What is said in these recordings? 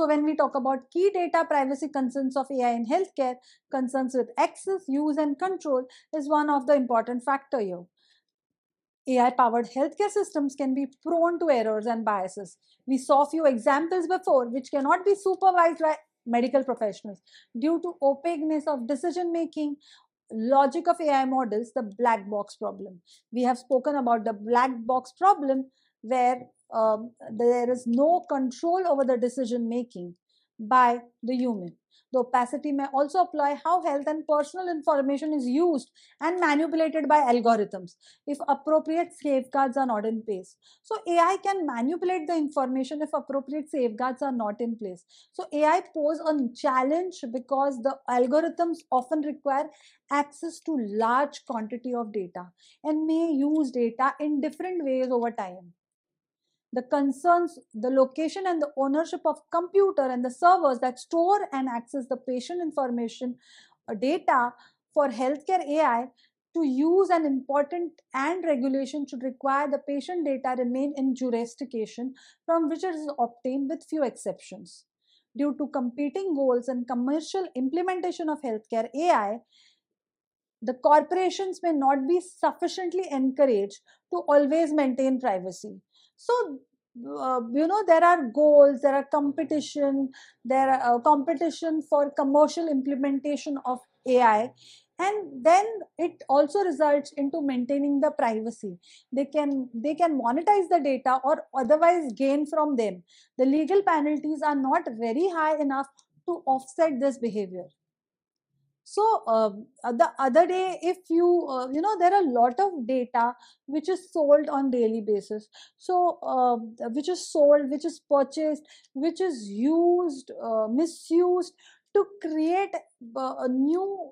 So when we talk about key data privacy concerns of AI in healthcare, concerns with access, use and control is one of the important factor here. AI-powered healthcare systems can be prone to errors and biases. We saw few examples before which cannot be supervised by medical professionals due to opaqueness of decision making, logic of AI models, the black box problem. We have spoken about the black box problem where there is no control over the decision making by the human. The opacity may also apply how health and personal information is used and manipulated by algorithms if appropriate safeguards are not in place. So AI can manipulate the information if appropriate safeguards are not in place. So AI pose a challenge because the algorithms often require access to large quantity of data and may use data in different ways over time. The concerns, the location and the ownership of computer and the servers that store and access the patient information data for healthcare AI to use an important and regulation should require the patient data remain in jurisdiction from which it is obtained with few exceptions. Due to competing goals and commercial implementation of healthcare AI, the corporations may not be sufficiently encouraged to always maintain privacy. So, there are goals, there are competition, there are competition for commercial implementation of AI, and then it also results into maintaining the privacy. They can monetize the data or otherwise gain from them. The legal penalties are not very high enough to offset this behavior. So the other day, if there are a lot of data which is sold on daily basis. So which is sold, which is purchased, which is used, misused to create a new,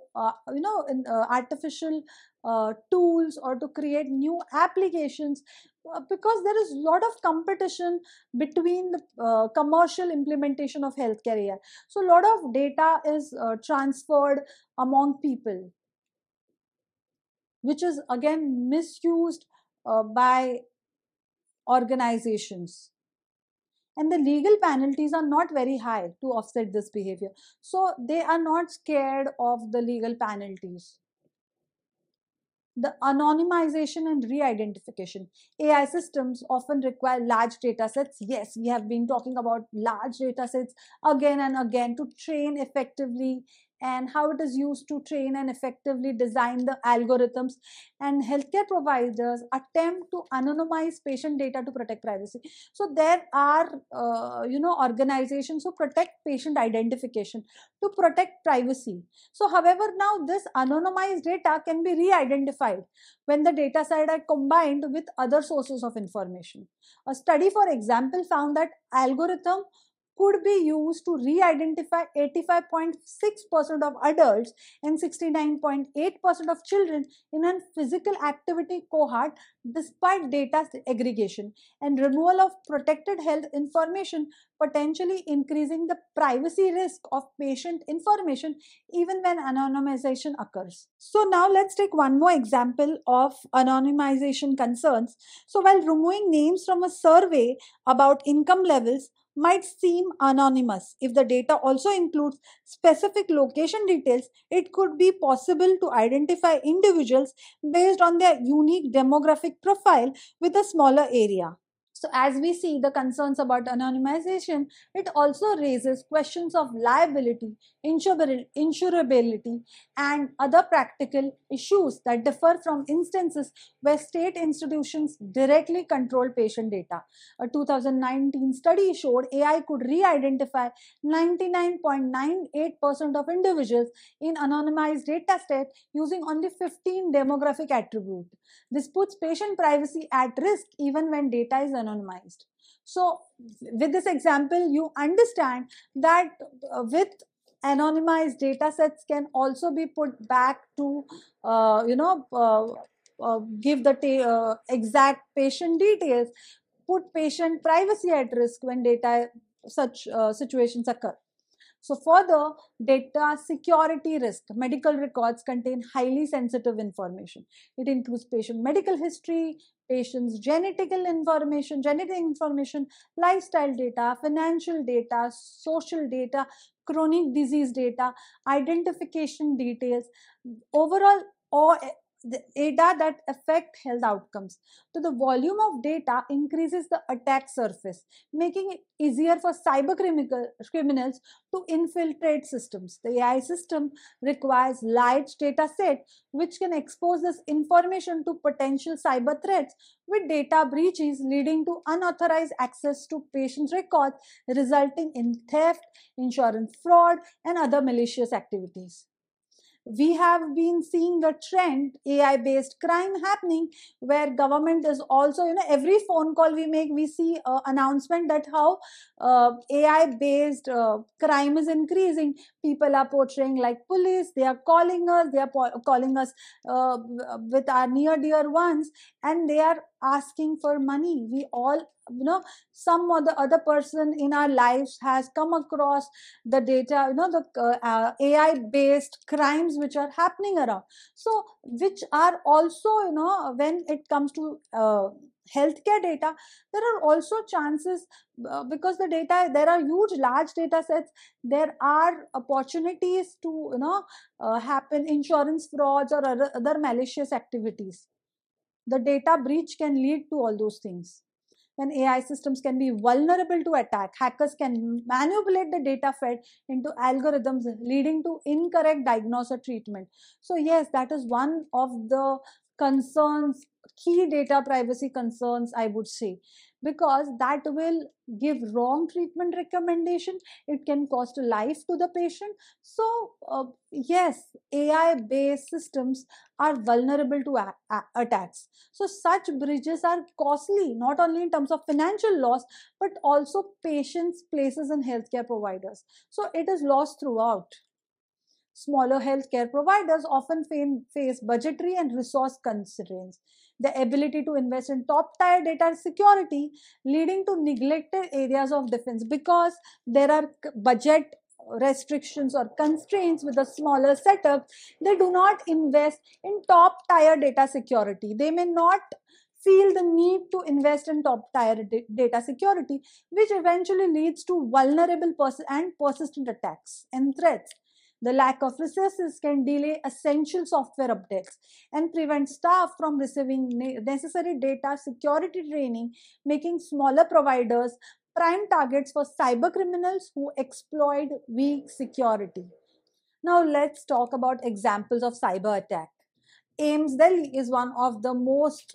artificial tools or to create new applications, because there is a lot of competition between the commercial implementation of healthcare AI. So a lot of data is transferred among people, which is again misused by organizations. And the legal penalties are not very high to offset this behavior. So they are not scared of the legal penalties. The anonymization and re-identification. AI systems often require large data sets. Yes, we have been talking about large data sets again and again to train effectively, and how it is used to train and effectively design the algorithms. And healthcare providers attempt to anonymize patient data to protect privacy. So there are, organizations who protect patient identification to protect privacy. So, however, now this anonymized data can be re-identified when the data set are combined with other sources of information. A study, for example, found that algorithm could be used to re-identify 85.6% of adults and 69.8% of children in a physical activity cohort despite data aggregation and removal of protected health information, potentially increasing the privacy risk of patient information even when anonymization occurs. So now let's take one more example of anonymization concerns. So while removing names from a survey about income levels might seem anonymous, if the data also includes specific location details, it could be possible to identify individuals based on their unique demographic profile with a smaller area. So as we see the concerns about anonymization, it also raises questions of liability, insurability, and other practical issues that differ from instances where state institutions directly control patient data. A 2019 study showed AI could re-identify 99.98% of individuals in anonymized data set using only 15 demographic attributes. This puts patient privacy at risk even when data is anonymized. So, with this example, you understand that with anonymized data sets can also be put back to, give the exact patient details, put patient privacy at risk when data such situations occur. So further, data security risk. Medical records contain highly sensitive information. It includes patient medical history, patient's genetic information, lifestyle data, financial data, social data, chronic disease data, identification details, overall, or the data that affect health outcomes. So the volume of data increases the attack surface, making it easier for criminals to infiltrate systems. The AI system requires large data set which can expose this information to potential cyber threats, with data breaches leading to unauthorized access to patient records, resulting in theft, insurance fraud, and other malicious activities. We have been seeing a trend, AI based crime happening, where government is also, every phone call we make, we see announcement that how AI based crime is increasing. People are portraying like police, they are calling us, calling us with our near dear ones, and they are asking for money. We all, some or the other person in our lives has come across the data, the AI based crimes which are happening around. So which are also, when it comes to healthcare data, there are also chances, because the data, there are huge large data sets, there are opportunities to, happen insurance frauds or other malicious activities. The data breach can lead to all those things. When AI systems can be vulnerable to attack, hackers can manipulate the data fed into algorithms, leading to incorrect diagnosis or treatment. So yes, that is one of the concerns, key data privacy concerns, I would say, because that will give wrong treatment recommendation. It can cost a life to the patient. So yes, AI based systems are vulnerable to attacks. So such bridges are costly, not only in terms of financial loss, but also patients, places, and healthcare providers. So it is lost throughout. Smaller healthcare providers often face budgetary and resource constraints. The ability to invest in top tier data security, leading to neglected areas of defense, because there are budget restrictions or constraints with a smaller setup. They do not invest in top tier data security. They may not feel the need to invest in top tier data security, which eventually leads to vulnerable and persistent attacks and threats. The lack of resources can delay essential software updates and prevent staff from receiving necessary data security training, making smaller providers prime targets for cyber criminals who exploit weak security. Now let's talk about examples of cyber attack. AIIMS Delhi is one of the most,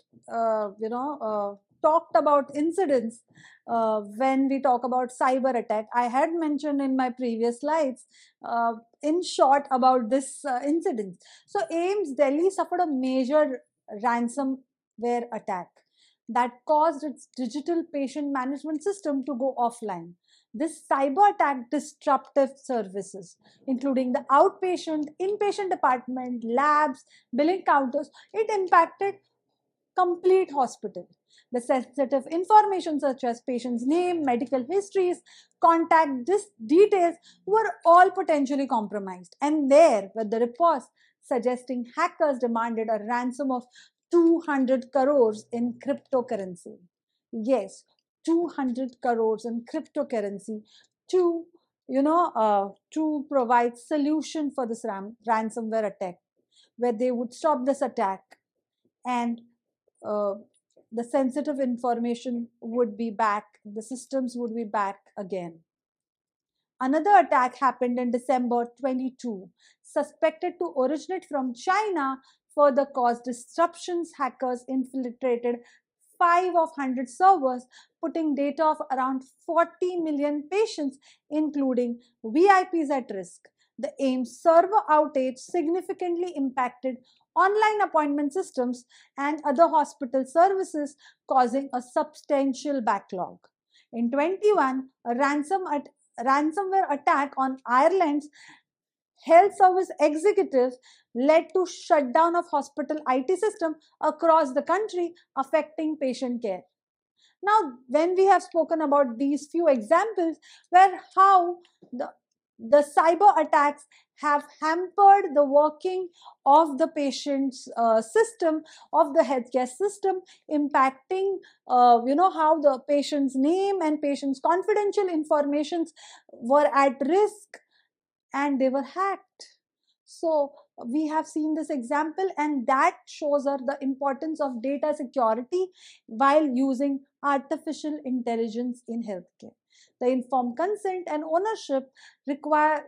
talked about incidents when we talk about cyber attack. I had mentioned in my previous slides, in short, about this incident. So AIIMS Delhi suffered a major ransomware attack that caused its digital patient management system to go offline. This cyber attack disrupted services, including the outpatient, inpatient department, labs, billing counters. It impacted complete hospital. The sensitive information such as patient's name, medical histories, contact details were all potentially compromised. And there were the reports suggesting hackers demanded a ransom of 200 crores in cryptocurrency. Yes, 200 crores in cryptocurrency to, to provide solution for this ransomware attack, where they would stop this attack, and uh, the sensitive information would be back, the systems would be back again. Another attack happened in December 22, suspected to originate from China, further caused disruptions. Hackers infiltrated 5 of 100 servers, putting data of around 40 million patients, including VIPs, at risk. The AIIMS server outage significantly impacted online appointment systems and other hospital services, causing a substantial backlog. In 21, a ransomware attack on Ireland's health service executives led to shutdown of hospital IT system across the country, affecting patient care. Now, when we have spoken about these few examples where how the The cyber attacks have hampered the working of the patient's system, of the healthcare system, impacting how the patient's name and patient's confidential informations were at risk, and they were hacked. So we have seen this example, and that shows us the importance of data security while using artificial intelligence in healthcare. The informed consent and ownership require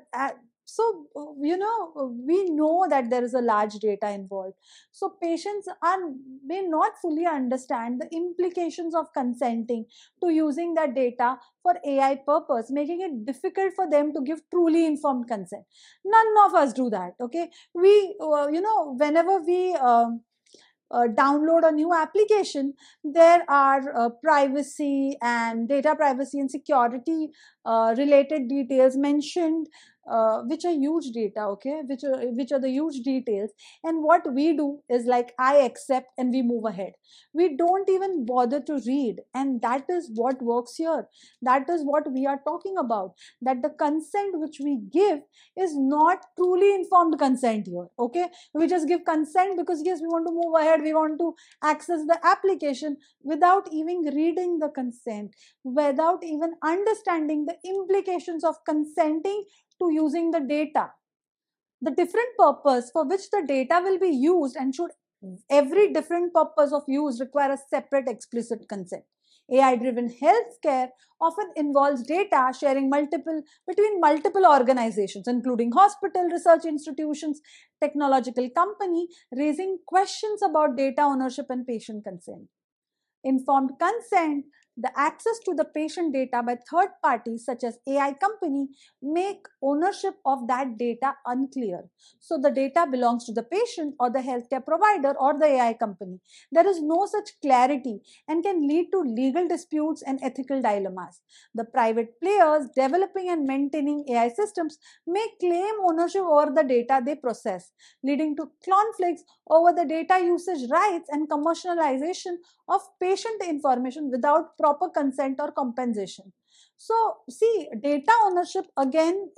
we know that there is a large data involved. So patients may not fully understand the implications of consenting to using that data for AI purpose, making it difficult for them to give truly informed consent. None of us do that. Okay, we whenever we download a new application, there are privacy and data privacy and security related details mentioned, which are huge data, okay, which are the huge details. And what we do is like, I accept, and we move ahead. We don't even bother to read, and that is what works here. That is what we are talking about, that the consent which we give is not truly informed consent here. Okay, we just give consent because yes, we want to move ahead, we want to access the application, without even reading the consent, without even understanding the implications of consenting to using the data, the different purpose for which the data will be used, and should every different purpose of use require a separate explicit consent. AI driven healthcare often involves data sharing between multiple organizations, including hospital, research institutions, technological company, raising questions about data ownership and patient consent. Informed consent, the access to the patient data by third parties such as AI company, make ownership of that data unclear. So the data belongs to the patient or the healthcare provider or the AI company. There is no such clarity and can lead to legal disputes and ethical dilemmas. The private players developing and maintaining AI systems may claim ownership over the data they process, leading to conflicts over the data usage rights and commercialization of patient information without proper consent or compensation. So, see, data ownership again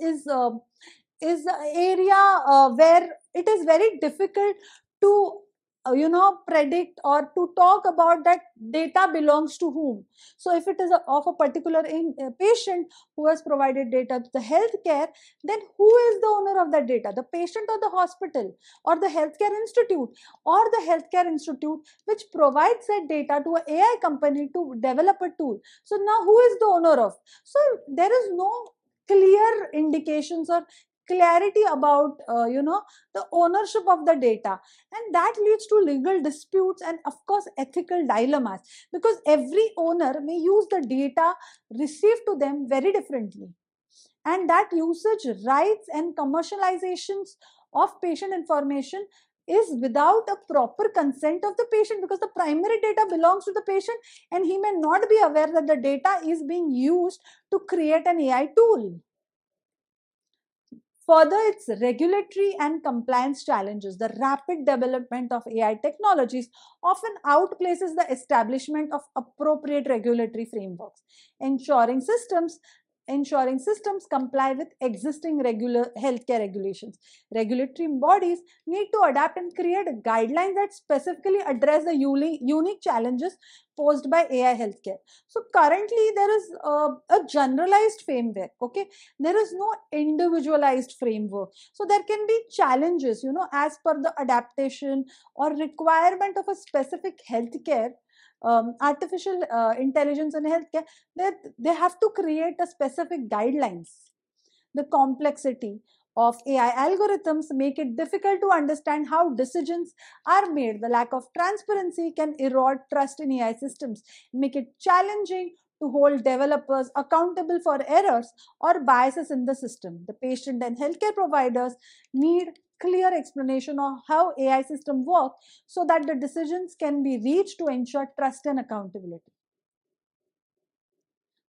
is the area where it is very difficult to predict or to talk about that data belongs to whom. So if it is of a particular patient who has provided data to the healthcare, then who is the owner of that data, the patient or the hospital or the healthcare institute, or the healthcare institute which provides that data to an AI company to develop a tool. So now who is the owner of? So there is no clear indications or clarity about the ownership of the data, and that leads to legal disputes and of course ethical dilemmas, because every owner may use the data received to them very differently, and that usage rights and commercializations of patient information is without a proper consent of the patient, because the primary data belongs to the patient and he may not be aware that the data is being used to create an AI tool. Further, its regulatory and compliance challenges. The rapid development of AI technologies often outplaces the establishment of appropriate regulatory frameworks, ensuring systems ensuring systems comply with existing regular healthcare regulations. Regulatory bodies need to adapt and create guidelines that specifically address the unique challenges posed by AI healthcare. So currently there is a generalized framework, okay? There is no individualized framework. So there can be challenges, as per the adaptation or requirement of a specific healthcare artificial intelligence in healthcare, that they have to create a specific guidelines. The complexity of AI algorithms make it difficult to understand how decisions are made. The lack of transparency can erode trust in AI systems, make it challenging to hold developers accountable for errors or biases in the system. The patient and healthcare providers need clear explanation of how AI system work so that the decisions can be reached to ensure trust and accountability.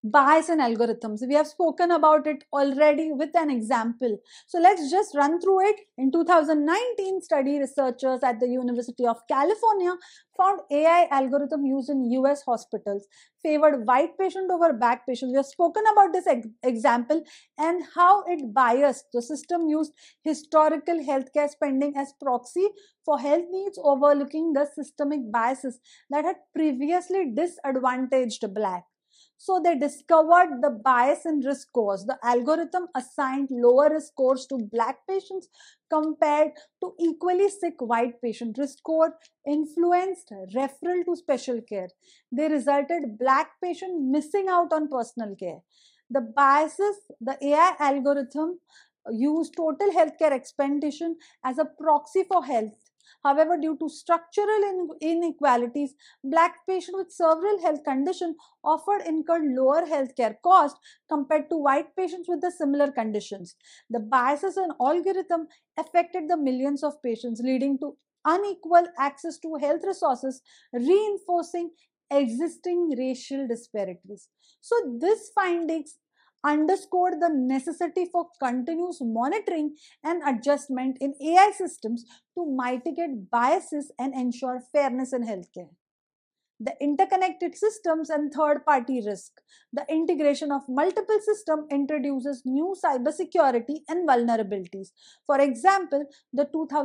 Bias in algorithms. We have spoken about it already with an example. So let's just run through it. In 2019, study researchers at the University of California found AI algorithm used in US hospitals favored white patient over black patients. We have spoken about this example and how it biased. The system used historical healthcare spending as proxy for health needs, overlooking the systemic biases that had previously disadvantaged black. So they discovered the bias in risk scores. The algorithm assigned lower risk scores to black patients compared to equally sick white patients. Risk score influenced referral to special care. They resulted black patients missing out on personal care. The biases, the AI algorithm used total healthcare expenditure as a proxy for health. However, due to structural inequalities, black patients with several health conditions often incurred lower healthcare costs compared to white patients with the similar conditions. The biases in algorithm affected the millions of patients, leading to unequal access to health resources, reinforcing existing racial disparities. So, this findings underscored the necessity for continuous monitoring and adjustment in AI systems to mitigate biases and ensure fairness in healthcare. The interconnected systems and third-party risk. The integration of multiple systems introduces new cybersecurity and vulnerabilities. For example, the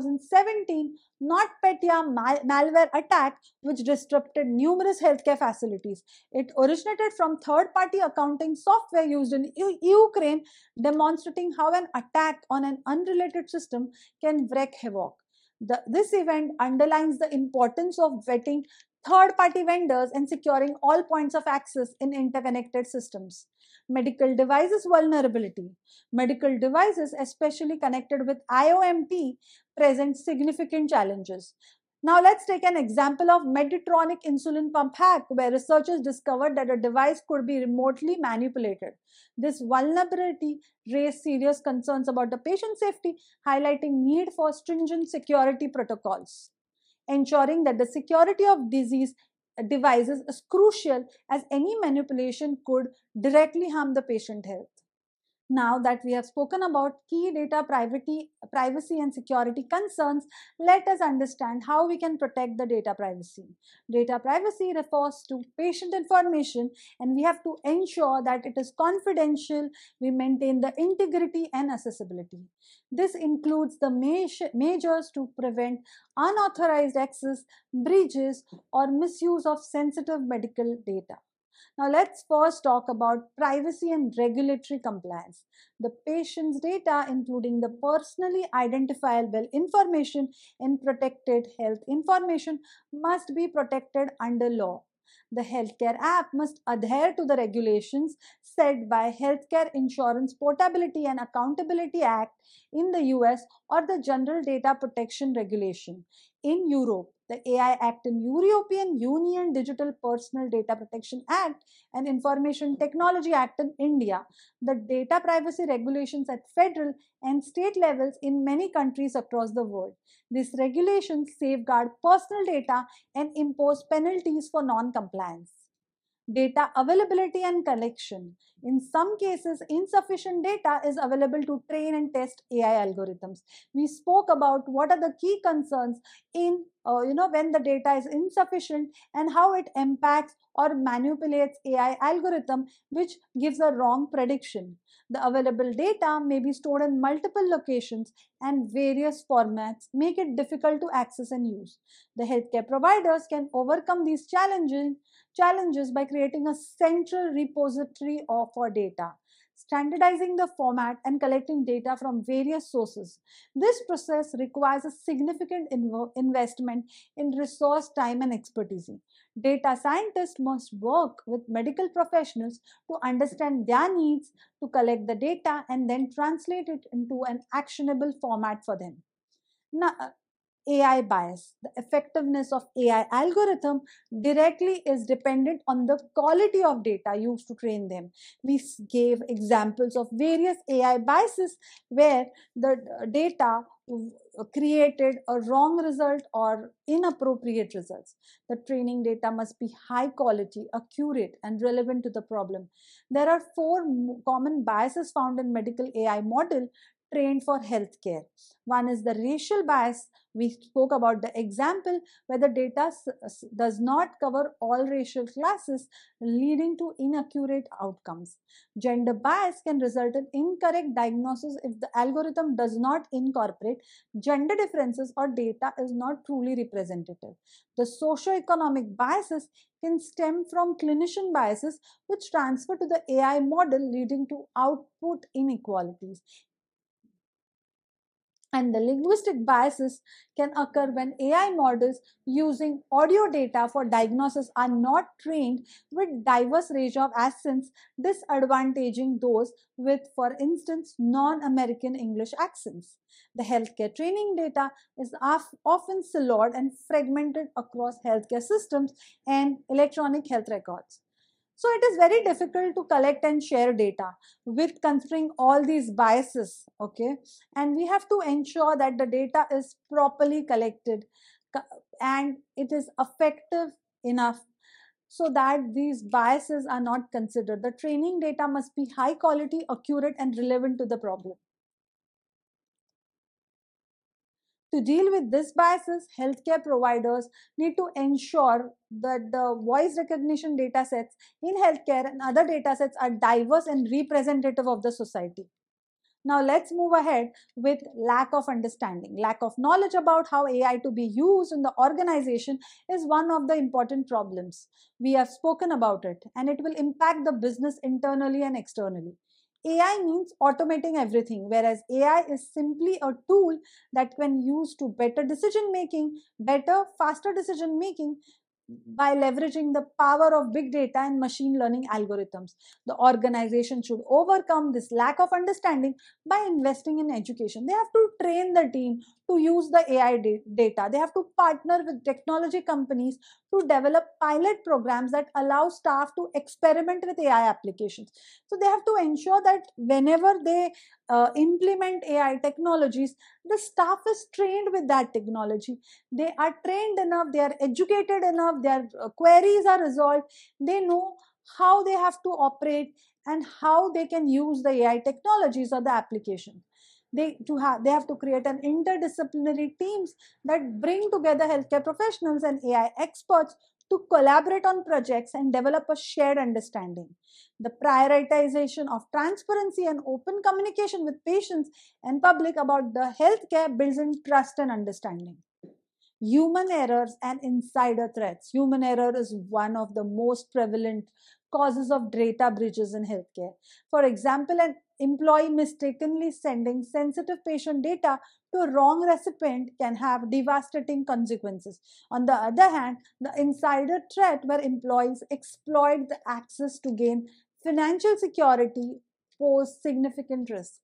2017 NotPetya malware attack, which disrupted numerous healthcare facilities. It originated from third-party accounting software used in Ukraine, demonstrating how an attack on an unrelated system can wreak havoc. This event underlines the importance of vetting third-party vendors and securing all points of access in interconnected systems. Medical devices vulnerability. Medical devices, especially connected with IOMT, present significant challenges. Now let's take an example of Medtronic insulin pump hack, where researchers discovered that a device could be remotely manipulated. This vulnerability raised serious concerns about the patient safety, highlighting need for stringent security protocols. Ensuring that the security of disease devices is crucial, as any manipulation could directly harm the patient health. Now that we have spoken about key data privacy and security concerns, let us understand how we can protect the data privacy. Data privacy refers to patient information, and we have to ensure that it is confidential. We maintain the integrity and accessibility. This includes the measures to prevent unauthorized access, breaches, or misuse of sensitive medical data. Now, let's first talk about privacy and regulatory compliance. The patient's data, including the personally identifiable information and protected health information, must be protected under law. The healthcare app must adhere to the regulations set by Healthcare Insurance Portability and Accountability Act in the US or the General Data Protection Regulation in Europe, the AI Act in European Union, Digital Personal Data Protection Act, and Information Technology Act in India. The data privacy regulations at federal and state levels in many countries across the world. These regulations safeguard personal data and impose penalties for non-compliance. Data availability and collection. In some cases, insufficient data is available to train and test AI algorithms. We spoke about what are the key concerns in when the data is insufficient and how it impacts or manipulates AI algorithm, which gives a wrong prediction. The available data may be stored in multiple locations and various formats, make it difficult to access and use. The healthcare providers can overcome these challenges by creating a central repository for data, standardizing the format, and collecting data from various sources. This process requires a significant investment in resource, time, and expertise. Data scientists must work with medical professionals to understand their needs, to collect the data, and then translate it into an actionable format for them. Now, AI bias. The effectiveness of AI algorithm directly is dependent on the quality of data used to train them. We gave examples of various AI biases where the data created a wrong result or inappropriate results. The training data must be high quality, accurate, and relevant to the problem. There are four common biases found in medical AI model trained for healthcare. One is the racial bias. We spoke about the example where the data does not cover all racial classes, leading to inaccurate outcomes. Gender bias can result in incorrect diagnosis if the algorithm does not incorporate gender differences or data is not truly representative. The socioeconomic biases can stem from clinician biases which transfer to the AI model, leading to output inequalities. And the linguistic biases can occur when AI models using audio data for diagnosis are not trained with diverse range of accents, disadvantaging those with, for instance, non-American English accents. The healthcare training data is often siloed and fragmented across healthcare systems and electronic health records. So it is very difficult to collect and share data with considering all these biases, okay? And we have to ensure that the data is properly collected and it is effective enough so that these biases are not considered. The training data must be high quality, accurate, and relevant to the problem. To deal with these biases, healthcare providers need to ensure that the voice recognition data sets in healthcare and other data sets are diverse and representative of the society. Now let's move ahead with lack of understanding. Lack of knowledge about how AI to be used in the organization is one of the important problems. We have spoken about it and it will impact the business internally and externally. AI means automating everything, whereas AI is simply a tool that when used to better decision making, better, faster decision making, by leveraging the power of big data and machine learning algorithms. The organization should overcome this lack of understanding by investing in education. They have to train the team to use the AI data. They have to partner with technology companies to develop pilot programs that allow staff to experiment with AI applications. So they have to ensure that whenever they implement AI technologies, the staff is trained with that technology. They are trained enough, they are educated enough, their queries are resolved, they know how they have to operate and how they can use the AI technologies or the application. They have to create an interdisciplinary teams that bring together healthcare professionals and AI experts to collaborate on projects and develop a shared understanding. The prioritization of transparency and open communication with patients and public about the healthcare builds in trust and understanding. Human errors and insider threats. Human error is one of the most prevalent causes of data breaches in healthcare. For example, an employee mistakenly sending sensitive patient data to a wrong recipient can have devastating consequences. On the other hand, the insider threat, where employees exploit the access to gain financial security, pose significant risk.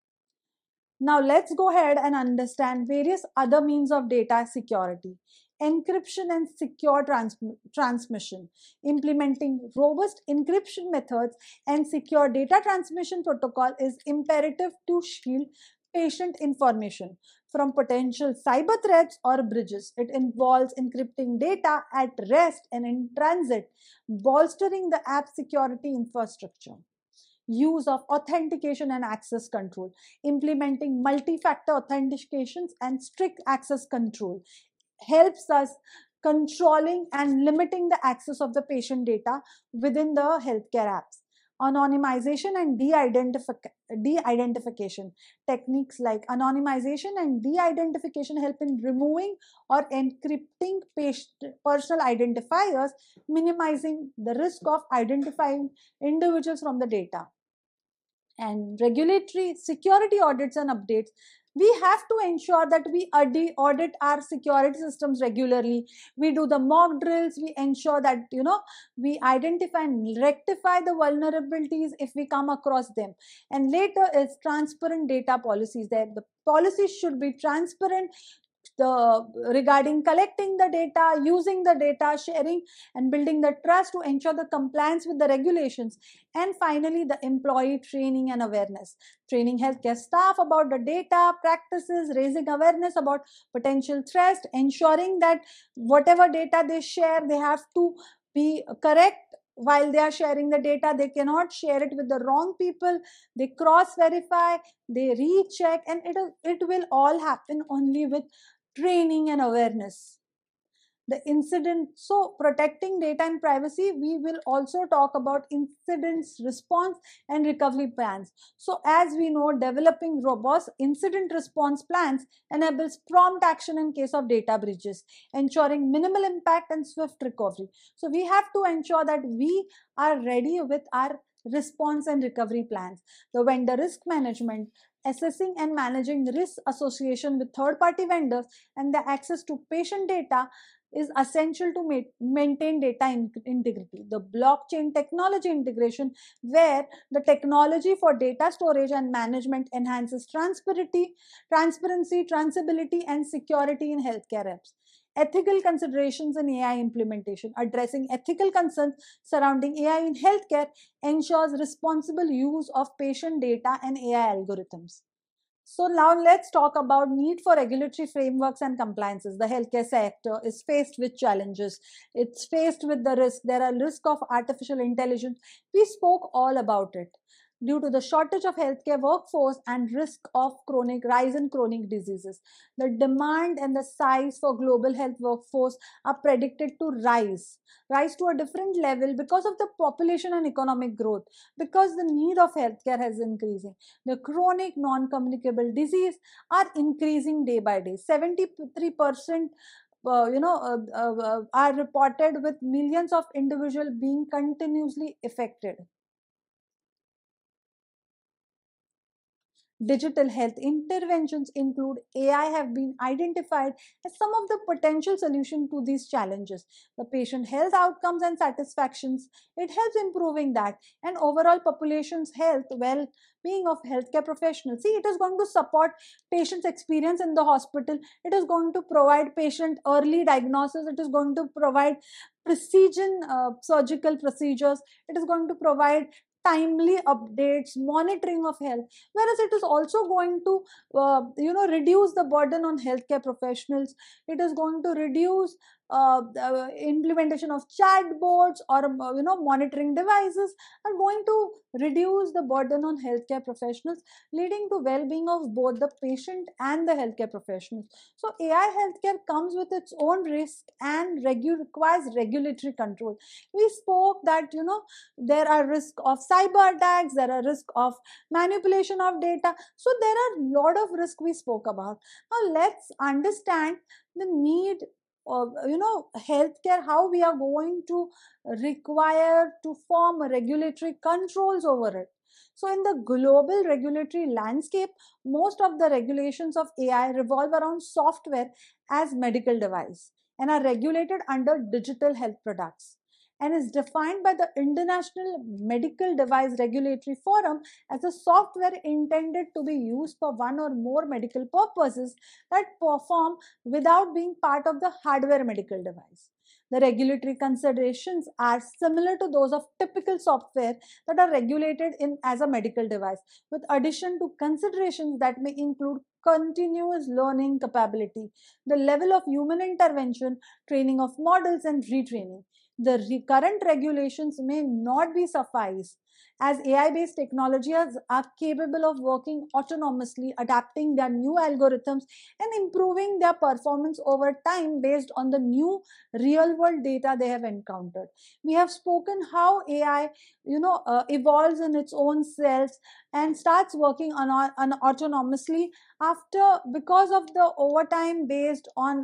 Now let's go ahead and understand various other means of data security. Encryption and secure transmission. Implementing robust encryption methods and secure data transmission protocol is imperative to shield patient information from potential cyber threats or breaches. It involves encrypting data at rest and in transit, bolstering the app security infrastructure. Use of authentication and access control, implementing multi-factor authentications and strict access control helps us controlling and limiting the access of the patient data within the healthcare apps. Anonymization and de-identification techniques like anonymization and de-identification help in removing or encrypting personal identifiers, minimizing the risk of identifying individuals from the data. And regulatory security audits and updates, we have to ensure that we audit our security systems regularly. We do the mock drills, we ensure that we identify and rectify the vulnerabilities if we come across them. And later is transparent data policies. That the policies should be transparent regarding collecting the data, using the data, sharing and building the trust to ensure the compliance with the regulations. And finally, the employee training and awareness. Training healthcare staff about the data, practices, raising awareness about potential threats, ensuring that whatever data they share, they have to be correct while they are sharing the data. They cannot share it with the wrong people. They cross verify, they recheck, and it will all happen only with training and awareness. The incident, so protecting data and privacy, we will also talk about incidents response and recovery plans. So as we know, developing robust incident response plans enables prompt action in case of data breaches, ensuring minimal impact and swift recovery. So we have to ensure that we are ready with our response and recovery plans. The vendor risk management, assessing and managing risk association with third-party vendors and the access to patient data is essential to maintain data integrity. The blockchain technology integration, where the technology for data storage and management enhances transparency, traceability, and security in healthcare apps. Ethical considerations in AI implementation. Addressing ethical concerns surrounding AI in healthcare ensures responsible use of patient data and AI algorithms. So now let's talk about need for regulatory frameworks and compliances. The healthcare sector is faced with challenges. It's faced with the risk. There are risk of artificial intelligence. We spoke all about it. Due to the shortage of healthcare workforce and risk of rise in chronic diseases, the demand and the size for global health workforce are predicted to rise to a different level because of the population and economic growth, because the need of healthcare has increasing. The chronic non-communicable disease are increasing day by day. 73% are reported, with millions of individuals being continuously affected. Digital health interventions include AI have been identified as some of the potential solution to these challenges. The patient health outcomes and satisfactions, it helps improving that, and overall population's health, well-being of healthcare professionals. See, it is going to support patient's experience in the hospital. It is going to provide patient early diagnosis. It is going to provide precision surgical procedures. It is going to provide timely updates, monitoring of health, whereas it is also going to reduce the burden on healthcare professionals. It is going to reduce implementation of chatbots or monitoring devices are going to reduce the burden on healthcare professionals, leading to well-being of both the patient and the healthcare professionals. So AI healthcare comes with its own risk and requires regulatory control. We spoke that there are risk of cyber attacks, there are risk of manipulation of data. So there are a lot of risk we spoke about. Now let's understand the need of healthcare, how we are going to require to form regulatory controls over it. So in the global regulatory landscape, most of the regulations of AI revolve around software as medical device and are regulated under digital health products, and is defined by the International Medical Device Regulatory Forum as a software intended to be used for one or more medical purposes that perform without being part of the hardware medical device. The regulatory considerations are similar to those of typical software that are regulated in as a medical device, with addition to considerations that may include continuous learning capability, the level of human intervention, training of models, and retraining. The current regulations may not be suffice, as AI-based technologies are capable of working autonomously, adapting their new algorithms and improving their performance over time based on the new real-world data they have encountered. We have spoken how AI, evolves in its own cells and starts working autonomously after, because of the overtime based on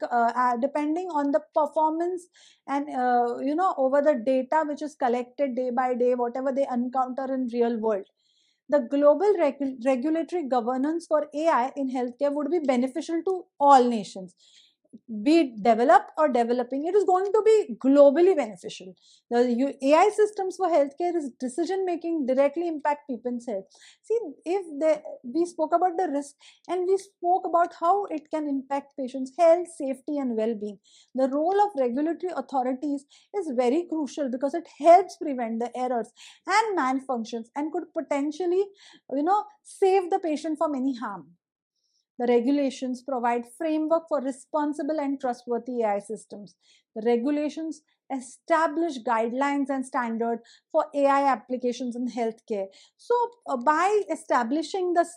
depending on the performance and over the data which is collected day by day, whatever they encounter in real world. The global regulatory governance for AI in healthcare would be beneficial to all nations. be it developed or developing, it is going to be globally beneficial. The AI systems for healthcare is decision making directly impact people's health. See, we spoke about the risk and we spoke about how it can impact patients' health, safety, and well-being. The role of regulatory authorities is very crucial because it helps prevent the errors and malfunctions and could potentially, save the patient from any harm. The regulations provide framework for responsible and trustworthy AI systems. The regulations establish guidelines and standards for AI applications in healthcare. So, by establishing this,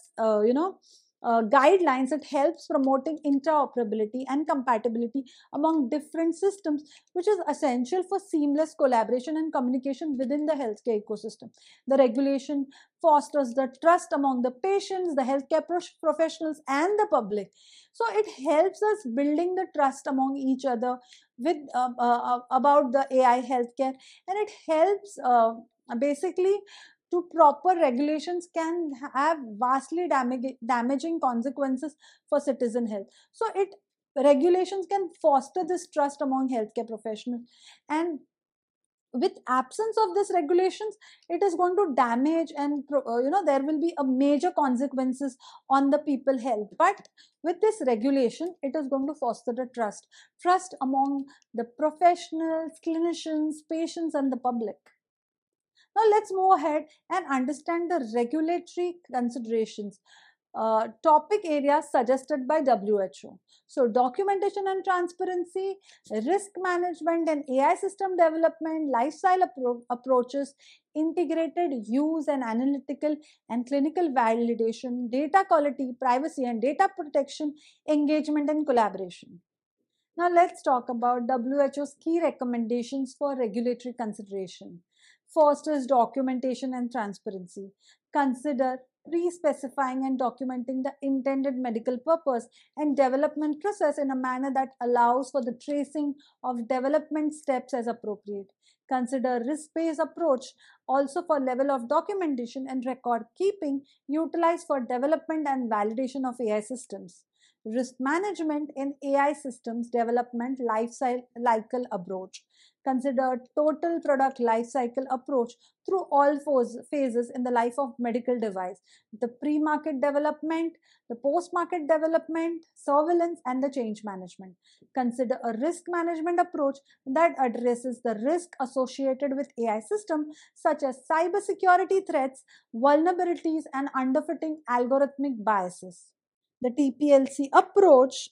guidelines, it helps promoting interoperability and compatibility among different systems, which is essential for seamless collaboration and communication within the healthcare ecosystem. The regulation fosters the trust among the patients, the healthcare professionals, and the public. So it helps us building the trust among each other with about the AI healthcare, and it helps basically to proper regulations can have vastly damaging consequences for citizen health. So it regulations can foster this trust among healthcare professionals, and with absence of this regulations, it is going to damage and there will be a major consequences on the people health. But with this regulation, it is going to foster the trust among the professionals, clinicians, patients, and the public. Now let's move ahead and understand the regulatory considerations. Topic areas suggested by WHO. So documentation and transparency, risk management and AI system development, lifestyle approaches, integrated use and analytical and clinical validation, data quality, privacy and data protection, engagement and collaboration. Now let's talk about WHO's key recommendations for regulatory consideration. Fosters documentation and transparency. Consider pre-specifying and documenting the intended medical purpose and development process in a manner that allows for the tracing of development steps as appropriate. Consider risk-based approach also for level of documentation and record keeping utilized for development and validation of AI systems. Risk management in AI systems development life cycle approach. Consider total product life cycle approach through all phases in the life of medical device: the pre-market development, the post-market development, surveillance, and the change management. Consider a risk management approach that addresses the risk associated with AI system, such as cybersecurity threats, vulnerabilities, and underfitting algorithmic biases. The TPLC approach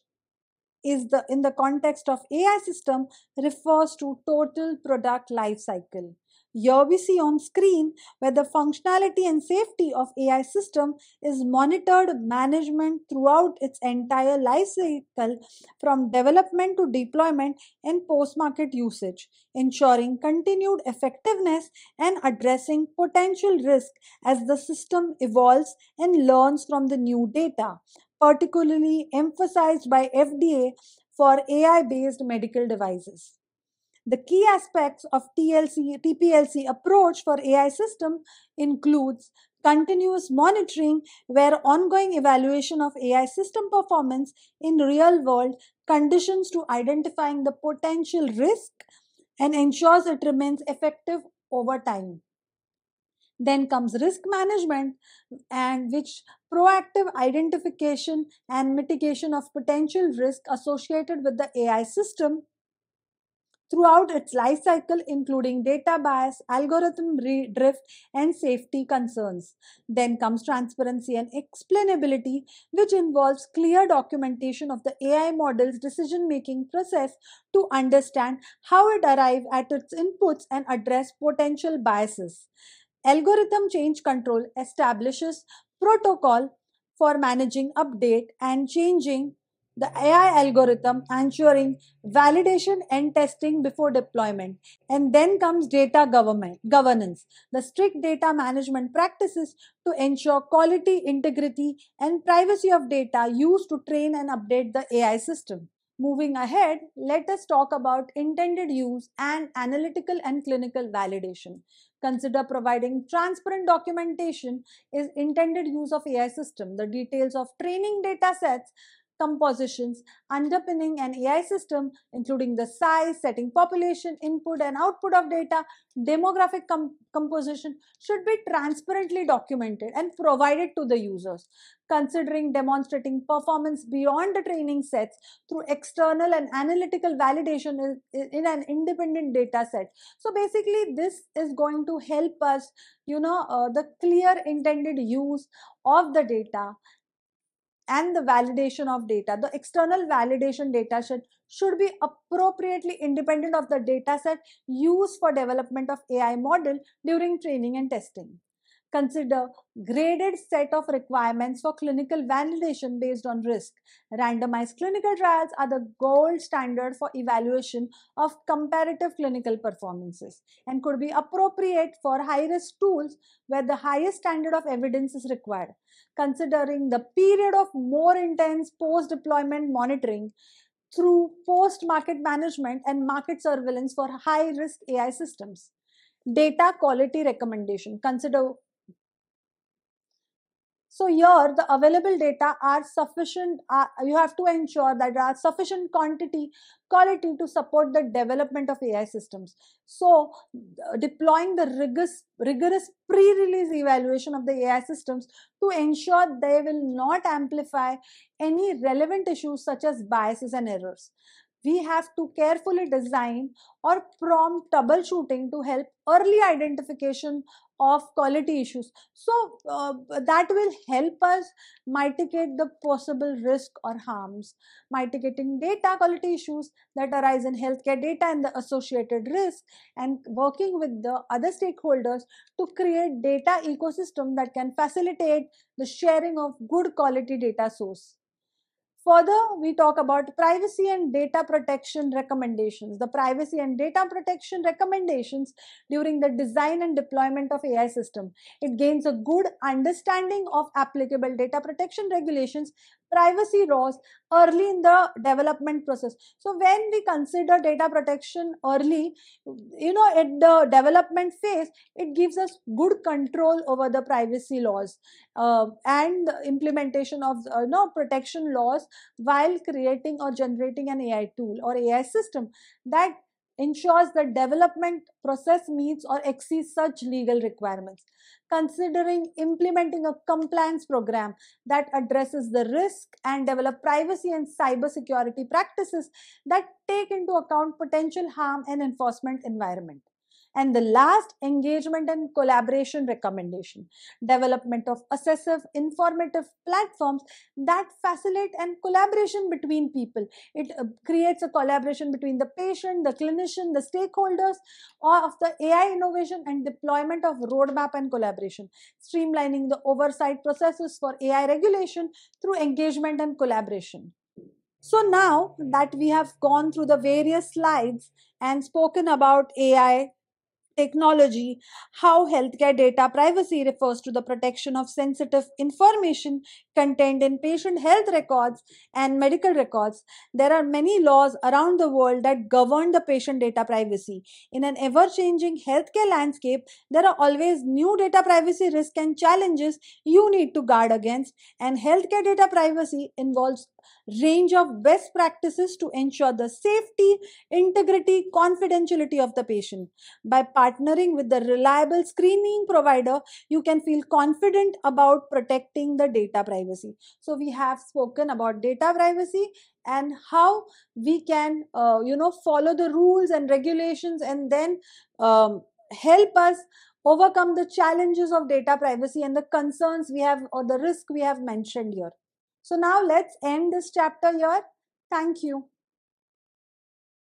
is the in the context of AI system refers to total product life cycle. Here we see on screen where the functionality and safety of AI system is monitored management throughout its entire life cycle from development to deployment and post-market usage, ensuring continued effectiveness and addressing potential risk as the system evolves and learns from the new data, particularly emphasized by FDA for AI-based medical devices. The key aspects of TPLC approach for AI system includes continuous monitoring, where ongoing evaluation of AI system performance in real world conditions to identifying the potential risk and ensures it remains effective over time. Then comes risk management, and which proactive identification and mitigation of potential risk associated with the AI system throughout its life cycle, including data bias, algorithm drift, and safety concerns. Then comes transparency and explainability, which involves clear documentation of the AI model's decision-making process to understand how it arrives at its inputs and address potential biases. Algorithm change control establishes protocol for managing update and changing the AI algorithm, ensuring validation and testing before deployment. And then comes data governance, the strict data management practices to ensure quality, integrity, and privacy of data used to train and update the AI system. Moving ahead, let us talk about intended use and analytical and clinical validation. Consider providing transparent documentation is intended use of AI system. The details of training data sets compositions underpinning an AI system, including the size, setting population, input and output of data, demographic composition, should be transparently documented and provided to the users, considering demonstrating performance beyond the training sets through external and analytical validation in an independent data set. So basically, this is going to help us, the clear intended use of the data and the validation of data. The external validation data should be appropriately independent of the data set used for development of AI model during training and testing. Consider graded set of requirements for clinical validation based on risk. Randomized clinical trials are the gold standard for evaluation of comparative clinical performances and could be appropriate for high-risk tools where the highest standard of evidence is required. Considering the period of more intense post-deployment monitoring through post-market management and market surveillance for high-risk AI systems. Data quality recommendation. Consider So here the available data are sufficient. You have to ensure that there are sufficient quality to support the development of AI systems. So deploying the rigorous pre-release evaluation of the AI systems to ensure they will not amplify any relevant issues such as biases and errors. We have to carefully design or prompt troubleshooting to help early identification of quality issues. So that will help us mitigate the possible risk or harms. Mitigating data quality issues that arise in healthcare data and the associated risk, and working with the other stakeholders to create data ecosystem that can facilitate the sharing of good quality data source. Further, we talk about privacy and data protection recommendations. The privacy and data protection recommendations during the design and deployment of AI system. It gains a good understanding of applicable data protection regulations, privacy laws early in the development process. So when we consider data protection early, at the development phase, it gives us good control over the privacy laws and implementation of protection laws while creating or generating an AI tool or AI system that ensures the development process meets or exceeds such legal requirements. Considering implementing a compliance program that addresses the risk and develop privacy and cybersecurity practices that take into account potential harm and enforcement environment. And the last, engagement and collaboration recommendation. Development of assessive, informative platforms that facilitate and collaboration between people. It creates a collaboration between the patient, the clinician, the stakeholders of the AI innovation and deployment of roadmap and collaboration. Streamlining the oversight processes for AI regulation through engagement and collaboration. So now that we have gone through the various slides and spoken about AI technology, how healthcare data privacy refers to the protection of sensitive information contained in patient health records and medical records. There are many laws around the world that govern the patient data privacy. In an ever-changing healthcare landscape, there are always new data privacy risks and challenges you need to guard against, and healthcare data privacy involves range of best practices to ensure the safety, integrity, confidentiality of the patient. By partnering with the reliable screening provider, you can feel confident about protecting the data privacy. So we have spoken about data privacy and how we can follow the rules and regulations and then help us overcome the challenges of data privacy and the concerns we have or the risk we have mentioned here. So now let's end this chapter here. Thank you.